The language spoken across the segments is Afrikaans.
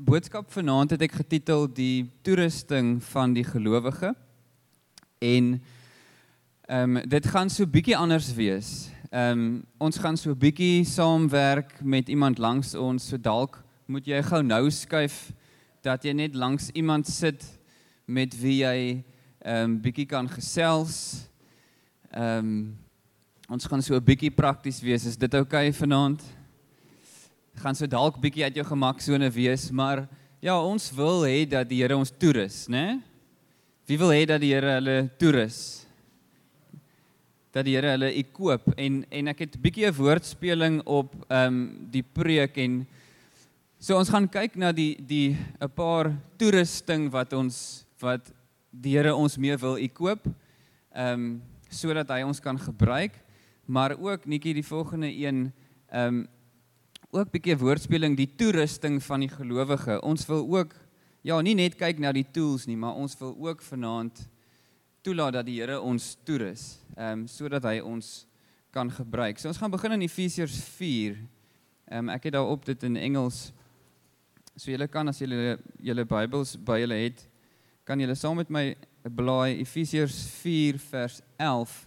boodskap vanaand het ek getitel die toerusting van die gelowige en dit gaan so bietjie anders wees. Ons gaan so bietjie saamwerk met iemand langs ons, so dalk moet jy gou nou skuif dat jy net langs iemand sit met wie jy bietjie kan gesels. Ons gaan so 'n bietjie prakties wees, is dit oukei vanaand? Gaan so dalk bietjie uit jou gemaksone wees, maar ja, ons wil hê dat die Here ons toerus, né? Wie wil hê dat die Here hulle toerus? Dat die Here hulle equip en ek het bietjie 'n woordspeling op die preek en so ons gaan kyk na die 'n paar toerusting wat die Here ons mee wil equip, sodat hy ons kan gebruik, maar ook Nikkie die volgende een ook bietjie woordspeling, die toerusting van die gelowige. Ons wil ook, ja, nie net kyk na die tools nie, maar ons wil ook vanaand toelaat dat die Here ons toerus, sodat hy ons kan gebruik. So ons gaan begin in Efesiërs 4. Ek het daarop dit in Engels. So julle kan, as julle Bybels by julle het, kan julle saam met my blaai Efesiërs 4 vers 11.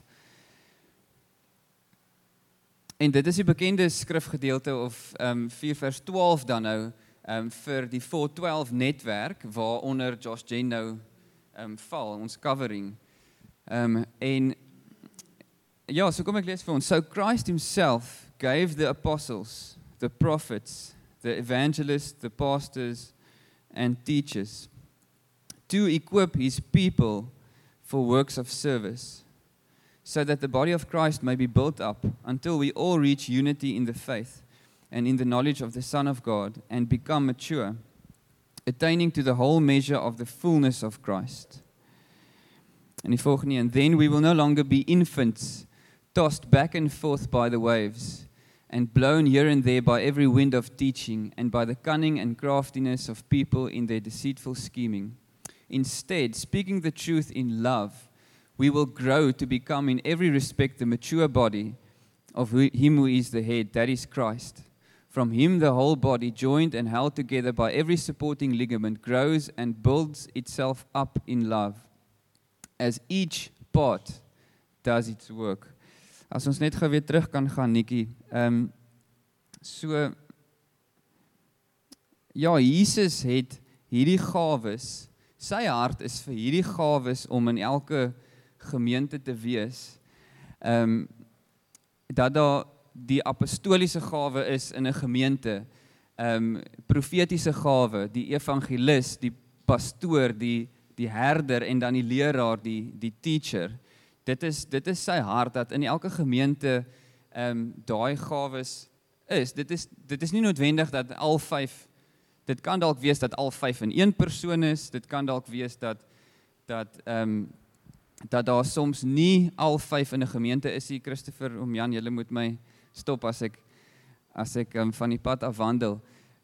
En dit is die bekende skrifgedeelte of 4 vers 12 dan nou vir die 412 netwerk waaronder Josh Jen nou val, ons covering. En ja, so kom ek lees vir ons. So Christ himself gave the apostles, the prophets, the evangelists, the pastors and teachers to equip his people for works of service, so that the body of Christ may be built up until we all reach unity in the faith and in the knowledge of the Son of God and become mature, attaining to the whole measure of the fullness of Christ. En die volgende een, then we will no longer be infants, tossed back and forth by the waves, and blown here and there by every wind of teaching, and by the cunning and craftiness of people in their deceitful scheming. Instead, speaking the truth in love, we will grow to become in every respect the mature body of him who is the head, that is Christ. From him the whole body, joined and held together by every supporting ligament, grows and builds itself up in love, as each part does its work. As ons net gou weer terug kan gaan, Nikkie. So, ja, Jesus het hierdie gawes, sy hart is vir hierdie gawes om in elke gemeente te wees, dat daar die apostoliese gawe is in 'n gemeente, profetiese gawe, die evangelis, die pastoor, die herder en dan die leraar, die teacher. Dit is sy hart, dat in elke gemeente daai gawes is. Dit is nie noodwendig dat al 5, dit kan dalk wees dat al 5 in een persoon is, dit kan dalk wees dat daar soms nie al 5 in 'n gemeente is nie. Christopher, Jan, julle moet my stop as ek van die pad afwandel.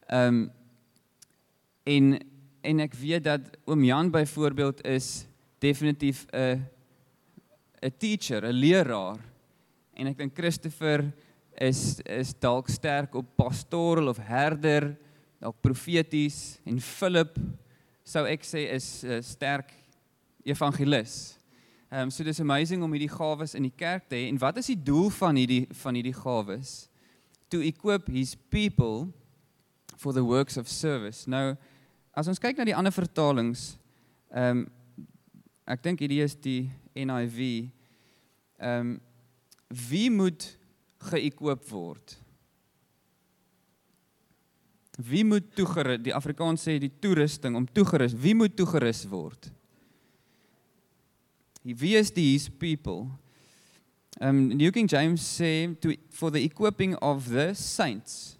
En ek weet dat Jan byvoorbeeld is definitief 'n teacher, 'n leraar. En ek dink Christopher is dalk sterk op pastoral of herder, dalk profeties, en Philip sou ek sê is sterk evangelis. So dis amazing om hierdie gawes in die kerk te hê. En wat is die doel van hierdie gawes? To equip his people for the works of service. Nou, as ons kyk na die ander vertalings, ek dink hierdie is die NIV, wie moet geëquip word? Wie moet toegerus, die Afrikaans sê die toerusting, om toegerus, wie moet toegerus word? Wie is his people? New King James sê, for the equipping of the saints.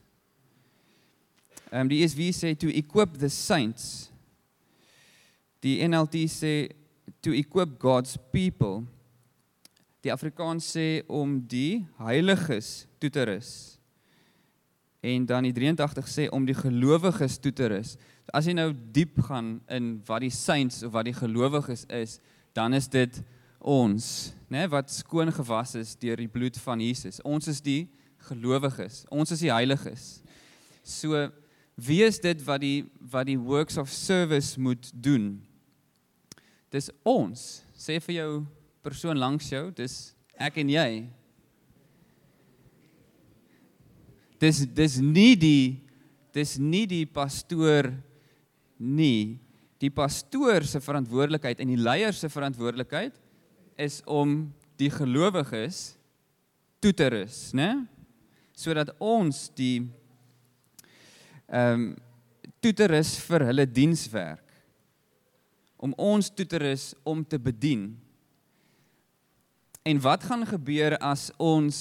Die ESV sê, to equip the saints. Die NLT sê, to equip God's people. Die Afrikaans sê, om die heiliges toe te rus. En dan die 83 sê, om die gelowiges toe te rus. As jy nou diep gaan in wat die saints of wat die gelowiges is, dan is dit ons, wat skoon gewas is deur die bloed van Jesus. Ons is die gelowiges, ons is die heiliges. So, wie is dit wat die works of service moet doen. Dis ons, sê vir jou persoon langs jou, dis ek en jy. Dis nie die pastoor nie. Die pastoor se verantwoordelikheid en die leier se verantwoordelikheid is om die gelowiges toe te rus, né? Sodat ons die toe te rus vir hulle dienswerk. Om ons toe te rus om te bedien. En wat gaan gebeur as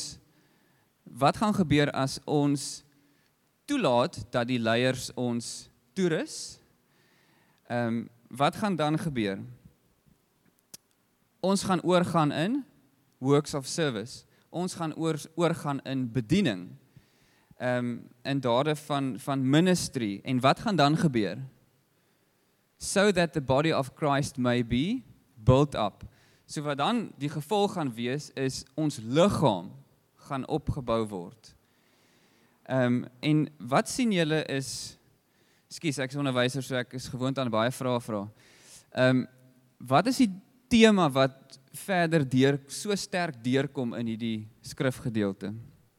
ons toelaat dat die leiers ons toerus? Wat gaan dan gebeur? Ons gaan oorgaan in works of service. Ons gaan oorgaan in bediening. In dade van ministry. En wat gaan dan gebeur? So that the body of Christ may be built up. So wat dan die gevolg gaan wees, is ons liggaam gaan opgebou word. En wat sien julle is, ekskuus, ek is onderwyser, so ek is gewoond aan baie vrae vra. Wat is die tema wat verder so sterk deurkom in hierdie skrifgedeelte?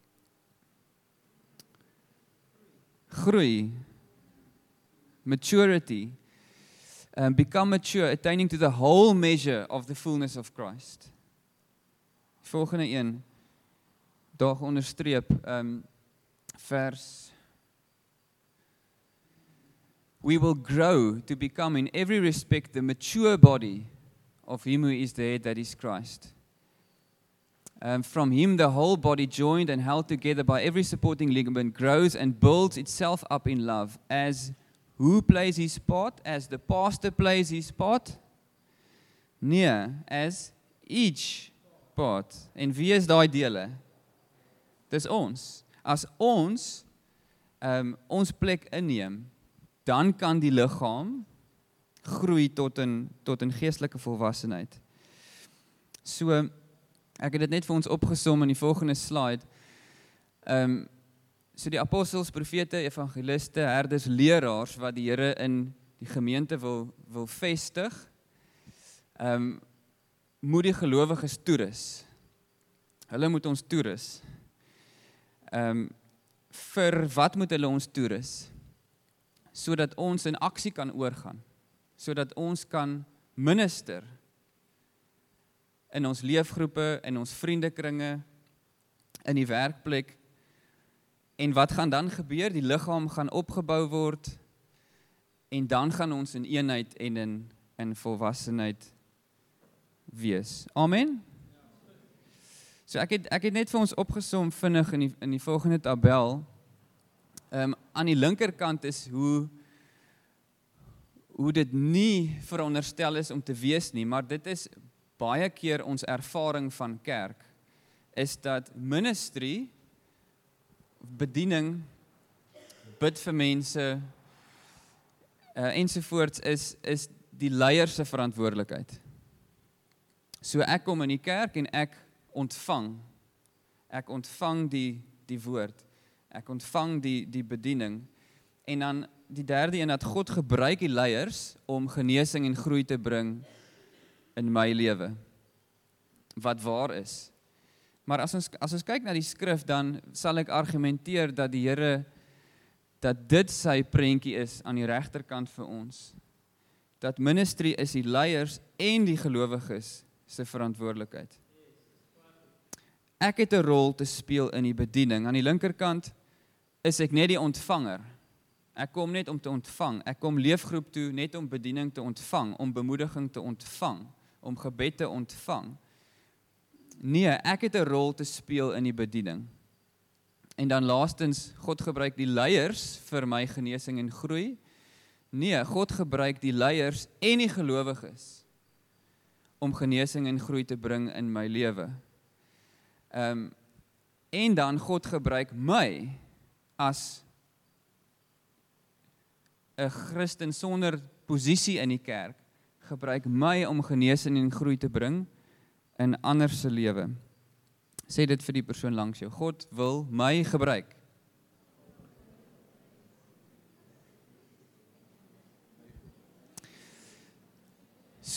Groei, maturity, become mature, attaining to the whole measure of the fullness of Christ. Volgende een, daar onderstreep, vers, we will grow to become in every respect the mature body of him who is the head, that is Christ. From him the whole body joined and held together by every supporting ligament grows and builds itself up in love. As who plays his part? As the pastor plays his part? Nee, as each part. En wie is daai dele? Dis ons. As ons ons plek inneem, dan kan die liggaam groei tot in geestelike volwassenheid. So, ek het dit net vir ons opgesom in die volgende slide. So die apostels, profete, evangeliste, herders, leraars wat die Here in die gemeente wil vestig, moet die gelowiges toerus. Hulle moet ons toerus. Vir wat moet hulle ons toerus? Sodat ons in aksie kan oorgaan. Sodat ons kan minister in ons leefgroepe, in ons vriendekringe, in die werkplek. En wat gaan dan gebeur? Die liggaam gaan opgebou word en dan gaan ons in eenheid en in volwassenheid wees. Amen? So ek het net vir ons opgesom vinnig in die volgende tabel. Aan die linkerkant is hoe dit nie veronderstel is om te wees nie, maar dit is baie keer ons ervaring van kerk, is dat ministry, bediening, bid vir mense, ensovoorts is die leier se verantwoordelikheid. So ek kom in die kerk en ek ontvang die woord, ek ontvang die bediening, en dan die derde een, dat God gebruik die leiers om genesing en groei te bring in my lewe, wat waar is. Maar as ons kyk na die skrif, dan sal ek argumenteer dat die Here, dat dit sy prentjie is aan die regterkant vir ons. Dat ministry is die leiers en die gelowiges se verantwoordelikheid. Ek het 'n rol te speel in die bediening. Aan die linkerkant is ek net die ontvanger. Ek kom net om te ontvang. Ek kom leefgroep toe net om bediening te ontvang, om bemoediging te ontvang, om gebed te ontvang. Nee, ek het 'n rol te speel in die bediening. En dan laastens, God gebruik die leiers vir my genesing en groei. Nee, God gebruik die leiers en die gelowiges om genesing en groei te bring in my lewe. En dan God gebruik my as 'n Christen sonder posisie in die kerk, gebruik my om genesing en groei te bring in ander se lewe. Sê dit vir die persoon langs jou. God wil my gebruik.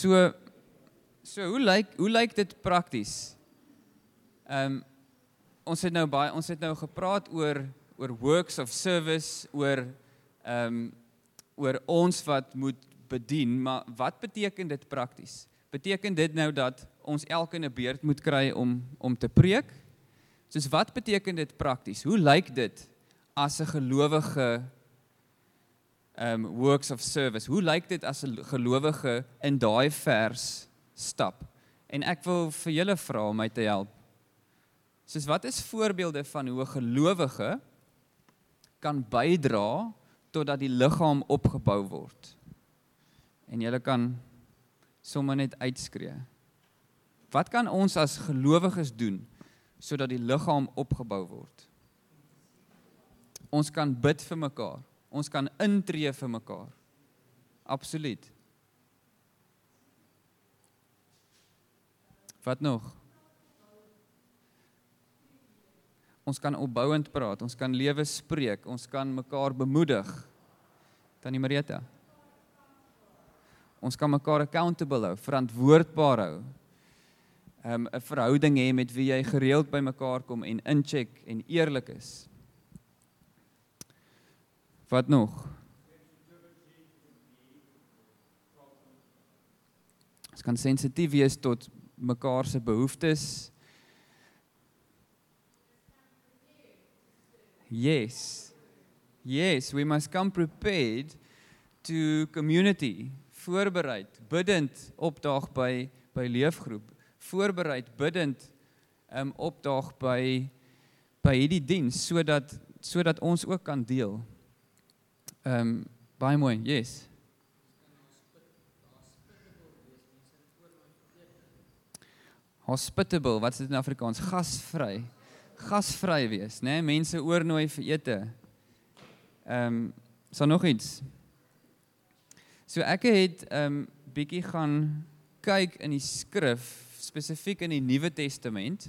So hoe lyk dit prakties? Ons het nou gepraat oor works of service, oor ons wat moet bedien, maar wat beteken dit prakties? Beteken dit nou dat ons elke 'n beurt moet kry om te preek? Soos wat beteken dit prakties? Hoe lyk dit as 'n gelowige works of service? Hoe lyk dit as 'n gelowige in daai vers stap? En ek wil vir julle vra om my te help. Soos wat is voorbeelde van hoe 'n gelowige kan bydra totdat die liggaam opgebou word? En julle kan sommer net uitskree. Wat kan ons as gelowiges doen sodat die liggaam opgebou word? Ons kan bid vir mekaar. Ons kan intree vir mekaar. Absoluut. Wat nog? Ons kan opbouend praat, ons kan lewe spreek, ons kan mekaar bemoedig. Tannie Marita. Ons kan mekaar accountable hou, verantwoordbaar hou. 'n Verhouding hê met wie jy gereeld by mekaar kom en incheck en eerlik is. Wat nog? Ons kan sensitief wees tot mekaar se behoeftes. Yes, we must come prepared to community. Voorbereid, bidend opdaag by leefgroep. Voorbereid, bidend opdaag by hierdie diens, sodat ons ook kan deel. Baie mooi, yes. Hospitable, wat is dit in Afrikaans? Gasvry. Gasvry wees, né? Mense oornooi vir ete. Is daar nog iets? So ek het bietjie gaan kyk in die skrif, spesifiek in die Nuwe Testament,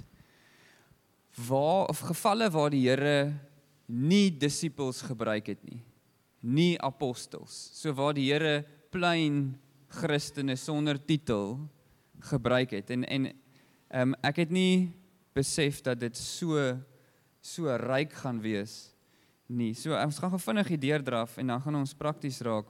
gevalle waar die Here nie disippels gebruik het nie, nie apostels, so waar die Here plain Christene sonder titel gebruik het, en ek het nie besef dat dit so ryk gaan wees nie. So ons gaan vinnig hier deurdraf en dan gaan ons prakties raak.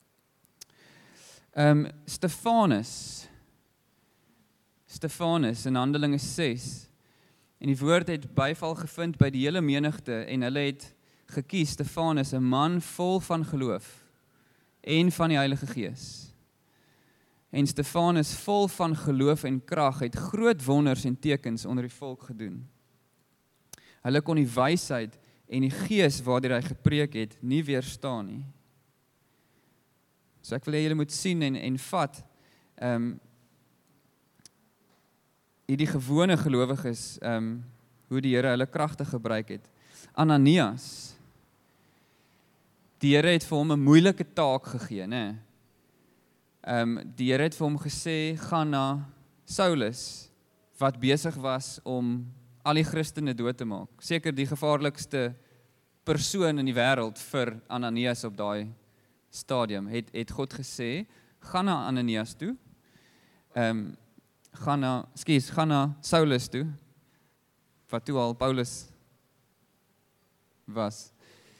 Stefanus in Handelinge 6, en die woord het byval gevind by die hele menigte, en hulle het gekies Stefanus, 'n man vol van geloof en van die Heilige Gees. En Stefanus, vol van geloof en krag, het groot wonders en tekens onder die volk gedoen. Hulle kon die wysheid en die gees waardeur hy gepreek het, nie weerstaan nie. So ek wil hê julle moet sien en vat, hierdie gewone gelowiges, hoe die Here hulle kragtig gebruik het. Ananias, die Here het vir hom 'n moeilike taak gegee, né? Die Here het vir hom gesê, gaan na Saulus, wat besig was om al die Christene dood te maak. Seker die gevaarlikste persoon in die wêreld vir Ananias op daai stadium, het God gesê, gaan na Ananias toe, gaan na Saulus toe, wat toe al Paulus was.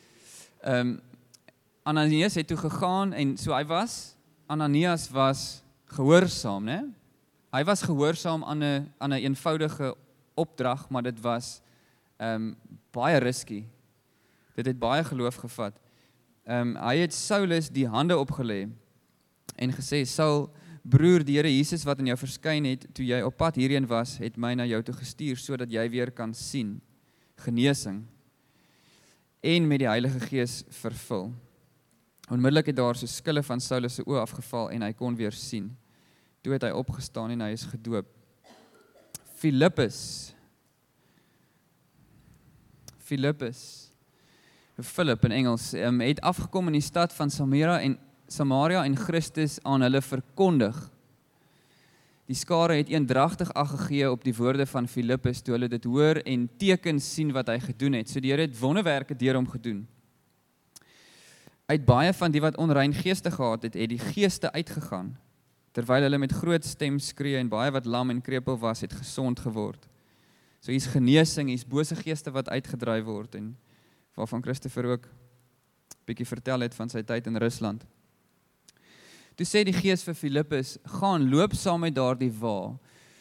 Ananias het toe gegaan, en so Ananias was gehoorsaam, né? Hy was gehoorsaam aan 'n eenvoudige opdrag, maar dit was baie risky. Dit het baie geloof gevat. Hy het Saulus die hande opgelê en gesê, Saul, broer, die Here Jesus wat aan jou verskyn het, toe jy op pad hierheen was, het my na jou toe gestuur, sodat jy weer kan sien, genesing, en met die Heilige Gees vervul. Onmiddellik het daar so skille van Saulus se oë afgeval, en hy kon weer sien. Toe het hy opgestaan en hy is gedoop. Philip in Engels, het afgekom in die stad van Samaria en Christus aan hulle verkondig. Die skare het eendragtig ag gegee op die woorde van Philippus, toe hulle dit hoor en tekens sien wat hy gedoen het. So die Here het wonderwerke deur hom gedoen. Uit baie van die wat onrein geeste gehad het, het die geeste uitgegaan, Terwyl hulle met groot stem skree en baie wat lam en krepeel was, het gesond geword. So hier's genesing, hier's bose geeste wat uitgedryf word en waarvan Christopher ook bietjie vertel het van sy tyd in Rusland. Toe sê die Gees vir Filippus, gaan loop saam met daardie wa.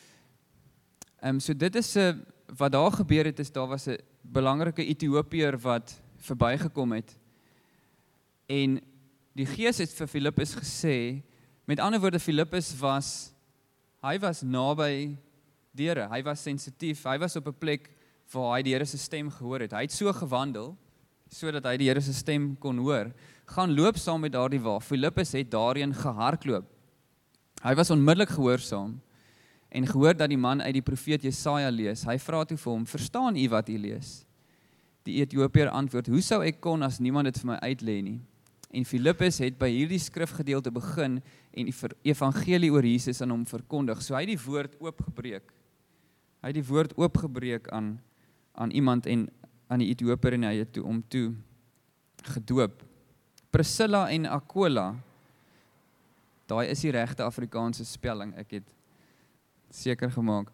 So dit is wat daar gebeur het, is daar was 'n belangrike Ethiopiër wat verbygekom het. En die Gees het vir Filippus gesê, met ander woorde, Filippus was naby die Here, hy was sensitief, hy was op 'n plek waar hy die Here se stem gehoor het. Hy het so gewandel, sodat hy die Here se stem kon hoor. Gaan loop saam met daardie wa. Filippus het daarheen gehardloop. Hy was onmiddellik gehoorsaam en gehoor dat die man uit die profeet Jesaja lees. Hy vra toe vir hom, verstaan u wat u lees? Die Ethiopiër antwoord, hoe sou ek kon as niemand dit vir my uitlê nie? En Filippus het by hierdie skrifgedeelte begin en die evangelie oor Jesus aan hom verkondig. So hy het die woord oopgebreek. Hy het die woord oopgebreek aan iemand en aan die Ethiopiër en hy het hom toe gedoop. Priscilla en Aquila, daai is die regte Afrikaanse spelling, ek het seker gemaak.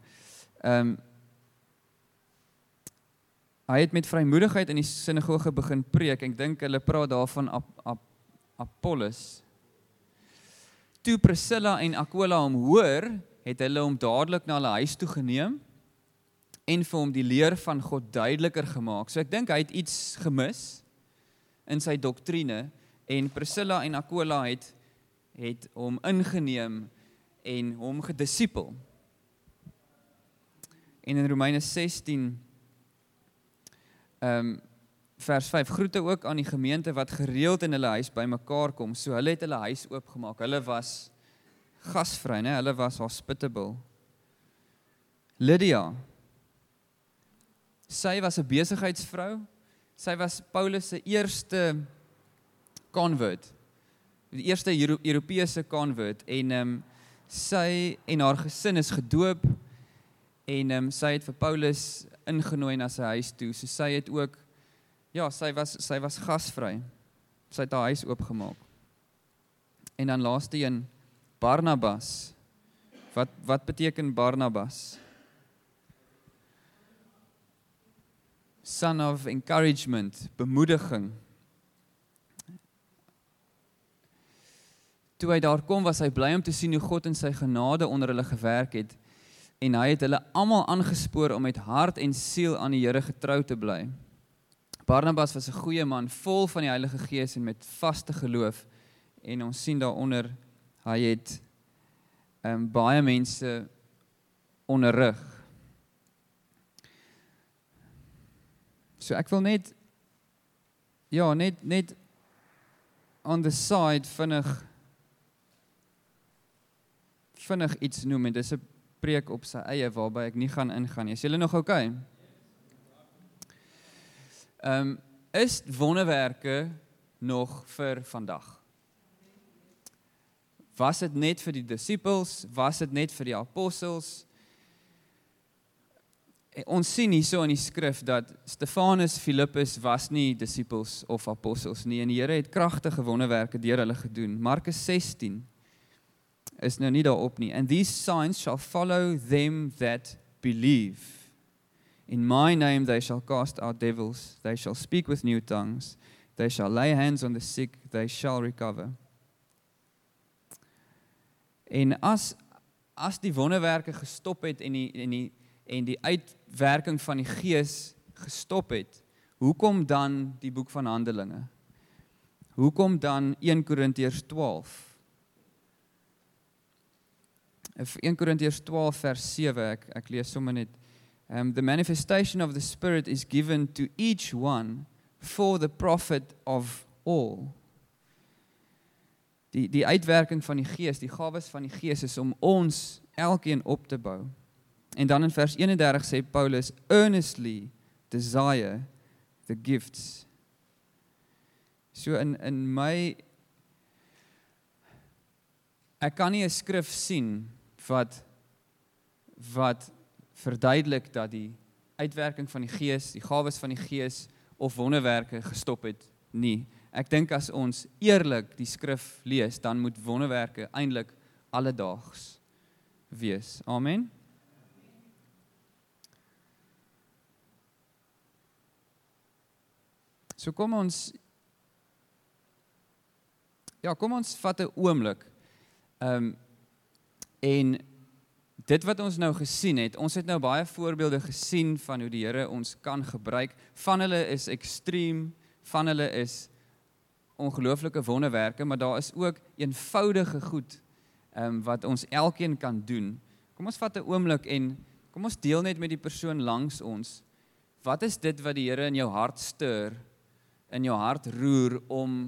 Hy het met vrymoedigheid in die sinagoge begin preek. Ek dink hulle praat daarvan Apollos. Toe Priscilla en Aquila hom hoor, het hulle hom dadelik na hulle huis toe geneem en vir hom die leer van God duideliker gemaak. So ek dink hy het iets gemis in sy doktrine en Priscilla en Aquila het hom ingeneem en hom gedisipel. En in Romeine 16 vers 5, groete ook aan die gemeente wat gereeld in hulle huis bymekaar kom. So hulle het hulle huis oopgemaak. Hulle was gasvry, né? Hulle was hospitable. Lydia, sy was 'n besigheidsvrou. Sy was Paulus se eerste convert, die eerste Europese convert en sy en haar gesin is gedoop en sy het vir Paulus ingenooi na sy huis toe. So sy het ook, ja, sy was gasvry. Sy het haar huis oopgemaak. En dan laaste een, Barnabas. Wat beteken Barnabas? Son of encouragement, bemoediging. Toe hy daar kom, was hy bly om te sien hoe God in sy genade onder hulle gewerk het en hy het hulle almal aangespoor om met hart en siel aan die Here getrou te bly. Barnabas was 'n goeie man, vol van die Heilige Gees en met vaste geloof en ons sien daaronder, hy het baie mense onderrig. So ek wil net on the side vinnig iets noem en dis 'n preek op sy eie waarby ek nie gaan ingaan nie. Is julle nog okay? Is wonderwerke nog vir vandag? Was dit net vir die disippels? Was dit net vir die apostels? Ons sien hierso in die skrif dat Stefanus, Filippus was nie disippels of apostels nie en die Here het kragtige wonderwerke deur hulle gedoen. Markus 16 is nou nie daarop nie. And these signs shall follow them that believe. In my name they shall cast out devils, they shall speak with new tongues, they shall lay hands on the sick, they shall recover. En as die wonderwerke gestop het en die uitwerking van die Gees gestop het, hoekom dan die boek van Handelinge? Hoekom dan 1 Korintiërs 12? 1 Korintiërs 12 vers 7, ek lees sommer net. The manifestation of the Spirit is given to each one for the profit of all. Die uitwerking van die Gees, die gawes van die Gees is om ons elkeen op te bou. En dan in vers 31 sê Paulus, earnestly desire the gifts. So in my, ek kan nie 'n skrif sien wat verduidelik dat die uitwerking van die Gees, die gawes van die Gees of wonderwerke gestop het nie. Ek dink as ons eerlik die skrif lees, dan moet wonderwerke eintlik alledaags wees. Amen. So kom ons vat 'n oomblik. En dit wat ons nou gesien het, ons het nou baie voorbeelde gesien van hoe die Here ons kan gebruik. Van hulle is ekstreem, van hulle is ongelooflike wonderwerke, maar daar is ook eenvoudige goed wat ons elkeen kan doen. Kom ons vat 'n oomblik en kom ons deel net met die persoon langs ons. Wat is dit wat die Here in jou hart stuur, in jou hart roer om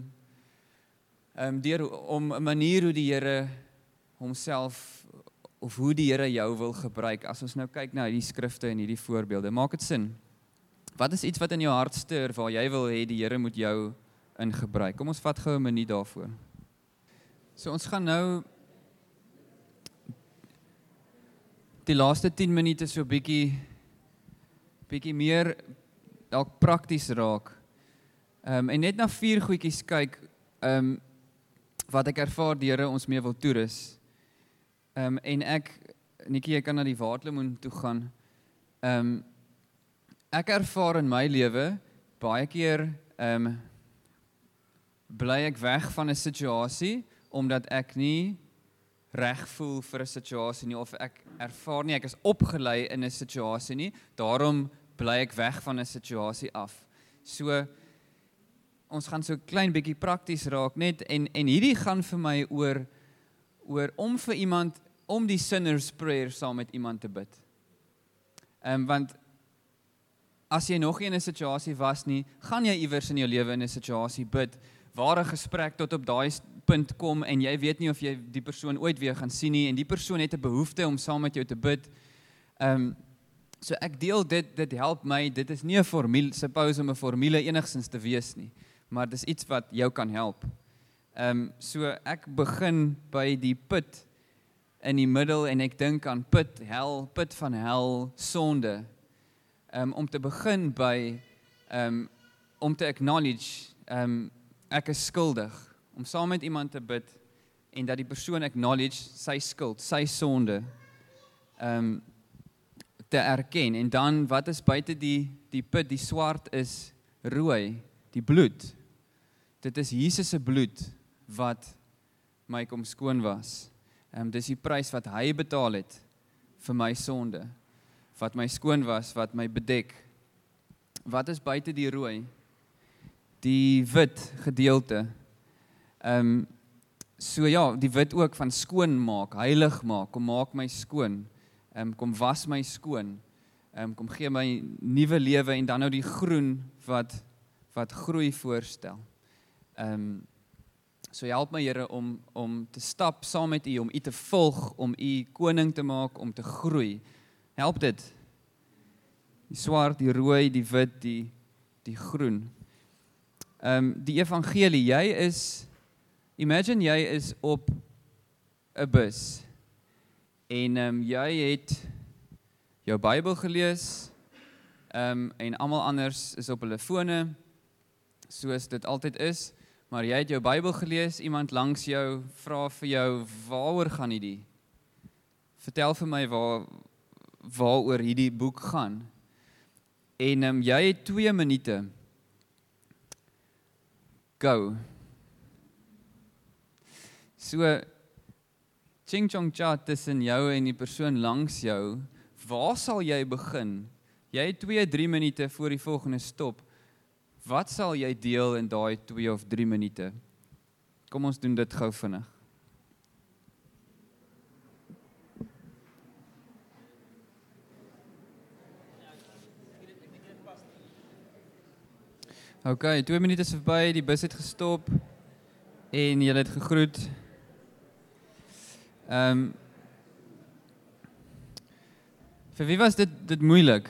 'n manier hoe die Here homself of hoe die Here jou wil gebruik. As ons nou kyk na hierdie skrifte en hierdie voorbeelde, maak dit sin. Wat is iets wat in jou hart stuur waar jy wil hê die Here moet jou in gebruik? Kom ons vat gou 'n minuut daarvoor. So ons gaan nou die laaste 10 minute so bietjie meer dalk prakties raak. En net na 4 goedjies kyk wat ek ervaar die Here ons mee wil toerus. En Nikkie, jy kan na die waterlemoen toe gaan. Ek ervaar in my lewe baie keer bly ek weg van 'n situasie omdat ek nie reg voel vir 'n situasie nie, of ek ervaar nie ek is opgelei in 'n situasie nie, daarom bly ek weg van 'n situasie af. So ons gaan so klein bietjie prakties raak net en hierdie gaan vir my oor om vir iemand om die sinner's prayer saam met iemand te bid. Want as jy nog nie in 'n situasie was nie, gaan jy iewers in jou lewe in 'n situasie bid waar 'n gesprek tot op daai punt kom en jy weet nie of jy die persoon ooit weer gaan sien nie en die persoon het 'n behoefte om saam met jou te bid. So ek deel dit help my, dit is nie 'n formule, suppose om 'n formule enigstens te wees nie, maar dis iets wat jou kan help. So ek begin by die put in die middel en ek dink aan put van hel, sonde. Om te begin by, om te acknowledge, ek is skuldig, om saam met iemand te bid en dat die persoon acknowledge sy skuld, sy sonde, te erken. En dan, wat is buite die put, die swart is rooi, die bloed. Dit is Jesus se bloed wat my kom skoon was. Dis die prys wat hy betaal het vir my sonde, wat my skoon was, wat my bedek. Wat is buite die rooi? Die wit gedeelte. So ja, die wit ook van skoon maak, heilig maak, kom maak my skoon, kom was my skoon, kom gee my nuwe lewe en dan nou die groen wat groei voorstel. So help my Here om te stap saam met U, om U te volg, om U koning te maak, om te groei. Help dit. Die swart, die rooi, die wit, die groen. Die evangelie, imagine jy is op 'n bus en jy het jou Bybel gelees en almal anders is op hulle fone, soos dit altyd is, maar jy het jou Bybel gelees, iemand langs jou vra vir jou, waaroor gaan hierdie? Vertel vir my waaroor hierdie boek gaan. En jy het 2 minute. Go. So, ching chong cha tussen jou en die persoon langs jou, waar sal jy begin? Jy het 2-3 minute voor die volgende stop. Wat sal jy deel in daai 2 of 3 minute? Kom ons doen dit gou vinnig. Okay, 2 minute is verby, die bus het gestop en julle het gegroet. Vir wie was dit moeilik?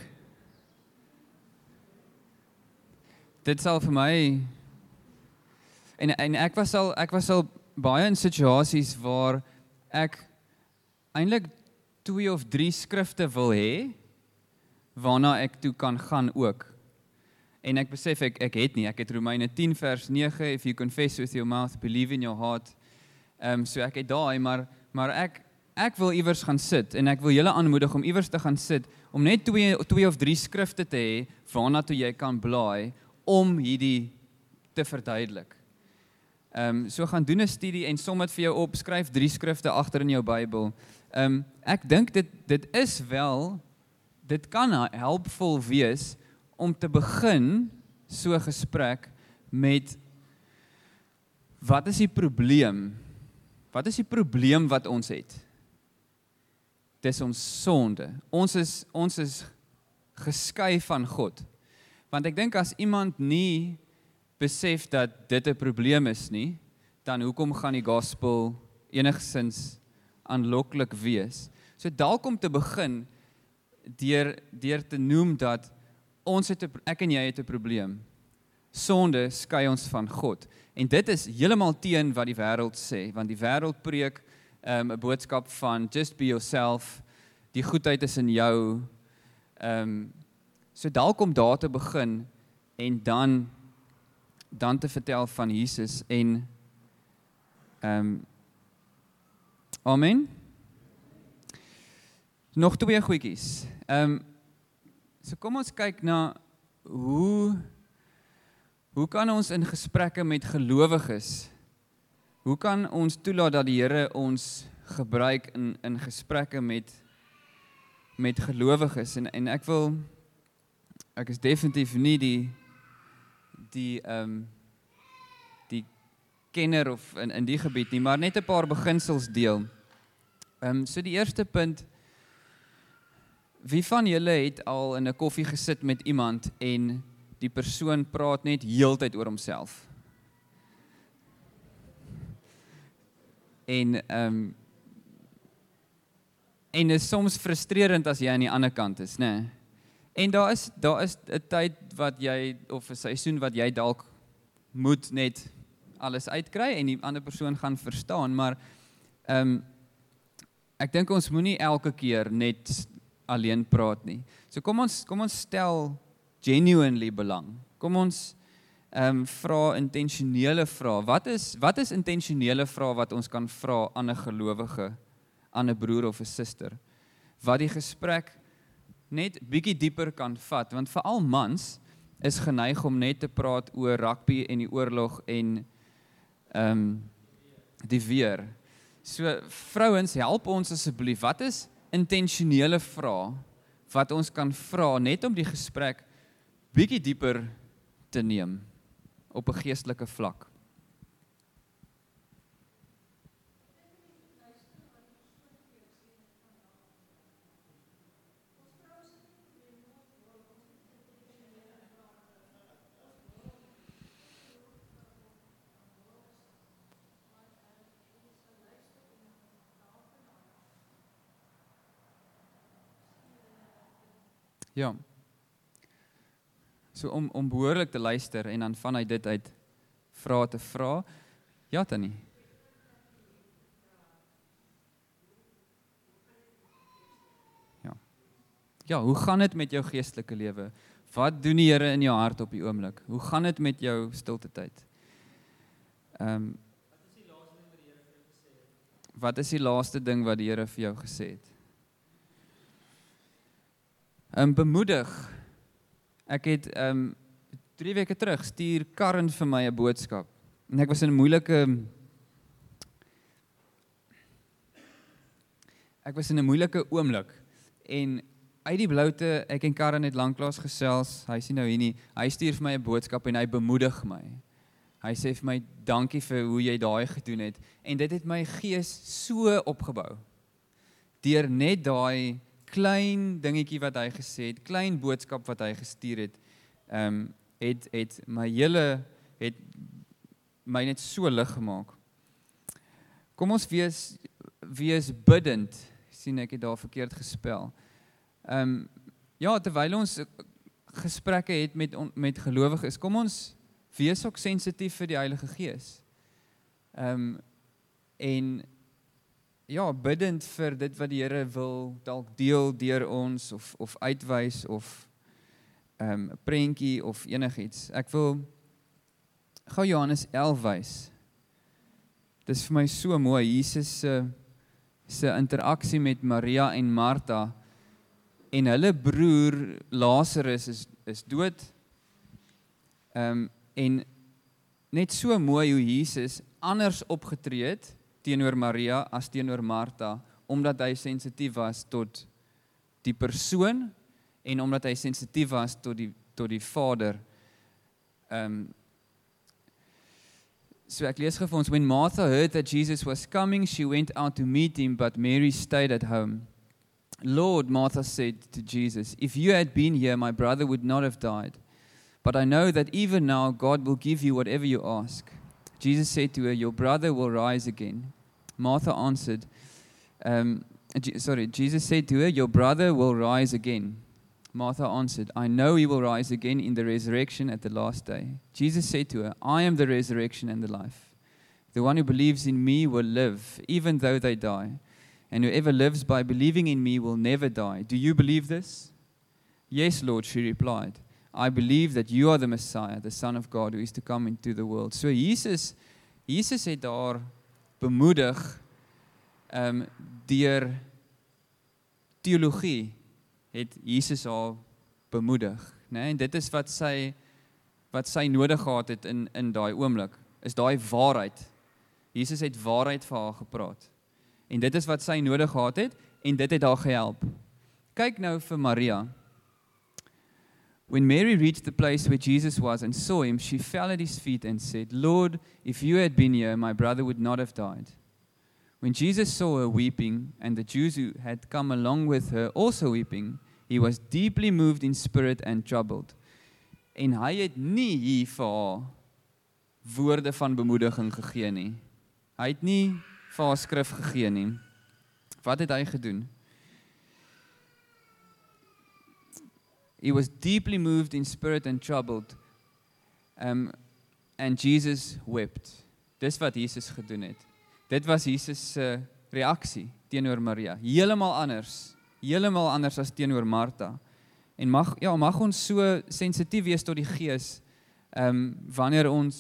Dit sal vir my, en ek was al baie in situasies waar ek eintlik 2 of 3 skrifte wil hê, waarna ek toe kan gaan ook. En ek besef ek het nie, ek het Romeine 10 vers 9, if you confess with your mouth, believe in your heart. So ek het daai, maar Maar ek wil iewers gaan sit en ek wil julle aanmoedig om iewers te gaan sit om net twee of 3 skrifte te hê waarna toe jy kan blaai om hierdie te verduidelik. So gaan doen 'n studie en som dit vir jou op, skryf 3 skrifte agter in jou Bybel. Ek dink dit kan helpvol wees om te begin so 'n gesprek met wat is die probleem? Wat is die probleem wat ons het? Dis ons sonde. Ons is geskei van God. Want ek dink as iemand nie besef dat dit 'n probleem is nie, dan hoekom gaan die gospel enigsins aanloklik wees? So dalk om te begin deur te noem dat ek en jy het 'n probleem. Sonde skei ons van God. En dit is heeltemal teen wat die wêreld sê, want die wêreld preek 'n boodskap van just be yourself, die goedheid is in jou. So dalk om daar te begin en dan te vertel van Jesus en amen. Nog 2 goedjies. So kom ons kyk na hoe kan ons in gesprekke met gelowiges, hoe kan ons toelaat dat die Here ons gebruik in gesprekke met gelowiges en ek is definitief nie die kenner of in die gebied nie, maar net 'n paar beginsels deel. So die eerste punt, wie van julle het al in 'n koffie gesit met iemand en die persoon praat net heeltyd oor homself? En is soms frustrerend as jy aan die ander kant is, né? En daar is 'n tyd wat jy, of 'n seisoen wat jy dalk moet net alles uitkry en die ander persoon gaan verstaan, maar ek dink ons moenie elke keer net alleen praat nie. So kom ons stel genuinely belang. Kom ons vra intentionele vrae. Wat is intentionele vrae wat ons kan vra aan 'n gelowige, aan 'n broer of 'n suster? Wat die gesprek net bietjie dieper kan vat, want veral mans is geneig om net te praat oor rugby en die oorlog en die weer. So vrouens, help ons asseblief. Wat is intentionele vrae wat ons kan vra net om die gesprek bietjie dieper te neem op 'n geestelike vlak? Ja. So om behoorlik te luister en dan vanuit dit uit vrae te vra. Ja, Tannie. Ja, hoe gaan dit met jou geestelike lewe? Wat doen die Here in jou hart op die oomblik? Hoe gaan dit met jou stilte tyd? Wat is die laaste ding wat die Here vir jou gesê het? Bemoedig. Ek het 3 weke terug stuur Karen vir my 'n boodskap. En ek was in 'n moeilike oomblik. En uit die bloute, ek en Karen het lanklaas gesels, hy is nie nou hier nie, hy stuur vir my 'n boodskap en hy bemoedig my. Hy sê vir my, dankie vir hoe jy daai gedoen het. En dit het my gees so opgebou. Deur net daai klein dingetjie wat hy gesê het, klein boodskap wat hy gestuur het, het my net so lig gemaak. Kom ons wees bidend. Sien ek het daar verkeerd gespel. Ja, terwyl ons gesprekke het met gelowiges, kom ons wees ook sensitief vir die Heilige Gees. En ja, bidend vir dit wat die Here wil dalk deel deur ons of uitwys of 'n prentjie of enigiets. Ek wil gou Johannes 11 wys. Dit is vir my so mooi. Jesus se interaksie met Maria en Martha, en hulle broer Lazarus is dood, en net so mooi hoe Jesus anders opgetree het teenoor Maria as teenoor Martha, omdat hy sensitief was tot die persoon, en omdat hy sensitief was tot die Vader. So ek lees gou vir ons, when Martha heard that Jesus was coming, she went out to meet him, but Mary stayed at home. Lord, Martha said to Jesus, if you had been here, my brother would not have died. But I know that even now God will give you whatever you ask. Jesus said to her, your brother will rise again. Martha answered, Jesus said to her, your brother will rise again. Martha answered, I know he will rise again in the resurrection at the last day. Jesus said to her, I am the resurrection and the life. The one who believes in me will live, even though they die. And whoever lives by believing in me will never die. Do you believe this? Yes, Lord, she replied. I believe that you are the Messiah, the Son of God, who is to come into the world. So Jesus het daar bemoedig deur teologie, het Jesus haar bemoedig, né? En dit is wat sy nodig gehad het in daai oomblik, is daai waarheid. Jesus het waarheid vir haar gepraat. En dit is wat sy nodig gehad het, en dit het haar gehelp. Kyk nou vir Maria. When Mary reached the place where Jesus was and saw him, she fell at his feet and said, Lord, if you had been here, my brother would not have died. When Jesus saw her weeping, and the Jews who had come along with her also weeping, he was deeply moved in spirit and troubled. En hy het nie hier vir haar woorde van bemoediging gegee nie. Hy het nie vir haar skrif gegee nie. Wat het hy gedoen? He was deeply moved in spirit and troubled. And Jesus wept. Dis wat Jesus gedoen het. Dit was Jesus se reaksie teenoor Maria. Heeltemal anders as teenoor Martha. En mag ons so sensitief wees tot die Gees, wanneer ons,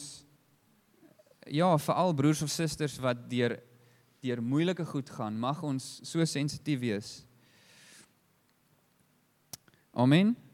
veral broers of susters wat deur moeilike goed gaan, mag ons so sensitief wees. Amen.